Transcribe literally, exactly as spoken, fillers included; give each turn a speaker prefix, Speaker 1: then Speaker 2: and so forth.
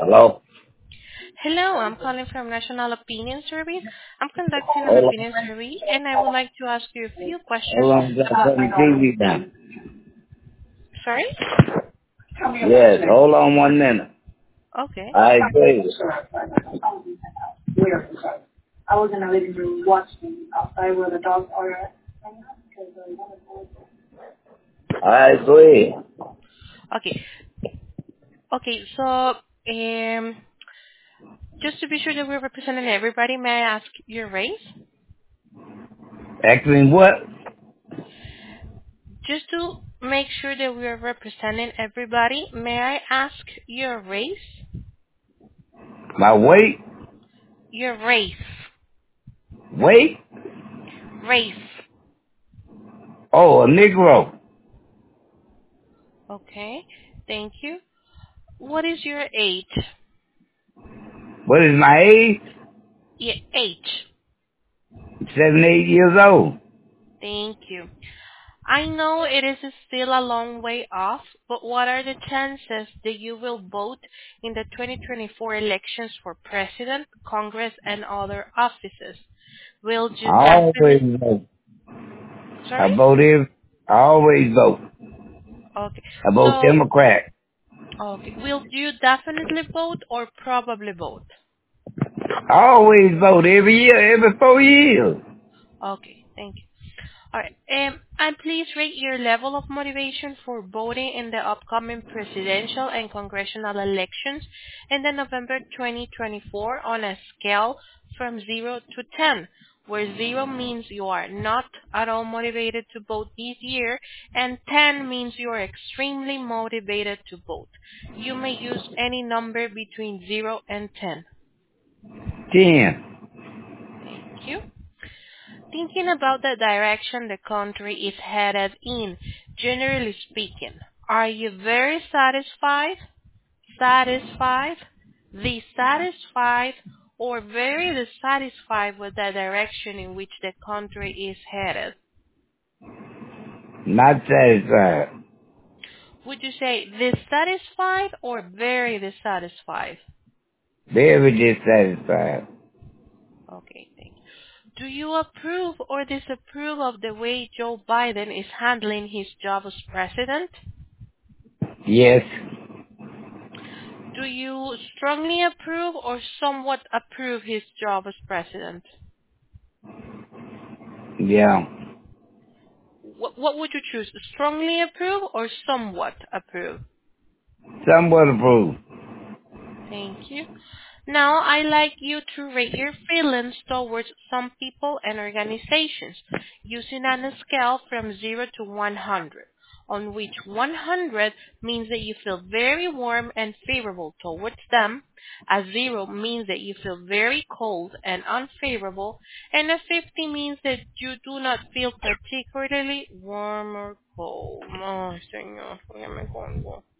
Speaker 1: Hello?
Speaker 2: Hello, I'm calling from National Opinion Survey. I'm conducting an
Speaker 1: Hold
Speaker 2: opinion
Speaker 1: on.
Speaker 2: survey, and I would like to ask you a few
Speaker 1: Hold
Speaker 2: questions
Speaker 1: on, just
Speaker 2: about...
Speaker 1: turn the T V down.
Speaker 2: Sorry?
Speaker 1: Yes, hold on one minute.
Speaker 2: Okay.
Speaker 1: I agree.
Speaker 3: I was in a living room watching outside where the dogs are at.
Speaker 1: I agree.
Speaker 2: Okay. Okay, so, um, just to be sure that we're representing everybody, may I ask your race?
Speaker 1: Actually, what?
Speaker 2: Just to make sure that we are representing everybody, may I ask your race?
Speaker 1: My weight?
Speaker 2: Your race.
Speaker 1: Weight?
Speaker 2: Race.
Speaker 1: Oh, a Negro.
Speaker 2: Okay, thank you. What is your age?
Speaker 1: What is my age?
Speaker 2: Your age.
Speaker 1: seventy-eight years old.
Speaker 2: Thank you. I know it is still a long way off, but what are the chances that you will vote in the twenty twenty-four elections for president, Congress, and other offices? Will you
Speaker 1: I always
Speaker 2: definitely...
Speaker 1: vote. I
Speaker 2: Sorry?
Speaker 1: vote every, I always vote.
Speaker 2: Okay.
Speaker 1: I vote
Speaker 2: So,
Speaker 1: Democrat.
Speaker 2: okay. Will you definitely vote or probably vote?
Speaker 1: I always vote every year, every four years.
Speaker 2: Okay. Thank you. All right. Um, and please rate your level of motivation for voting in the upcoming presidential and congressional elections in the November twenty twenty-four on a scale from zero to ten, where zero means you are not at all motivated to vote this year, and ten means you are extremely motivated to vote. You may use any number between zero and ten.
Speaker 1: ten.
Speaker 2: Thank you. Thinking about the direction the country is headed in, generally speaking, are you very satisfied, satisfied, dissatisfied, or very dissatisfied with the direction in which the country is headed?
Speaker 1: Not satisfied.
Speaker 2: Would you say dissatisfied or very dissatisfied?
Speaker 1: Very dissatisfied.
Speaker 2: Okay, thank you. Do you approve or disapprove of the way Joe Biden is handling his job as president?
Speaker 1: Yes.
Speaker 2: Do you strongly approve or somewhat approve his job as president?
Speaker 1: Yeah.
Speaker 2: What, what would you choose? Strongly approve or somewhat approve?
Speaker 1: Somewhat approved.
Speaker 2: Thank you. Now, I like you to rate your feelings towards some people and organizations using a scale from zero to one hundred, on which one hundred means that you feel very warm and favorable towards them, a zero means that you feel very cold and unfavorable, and a fifty means that you do not feel particularly warm or cold. Oh, señor, ya me pongo.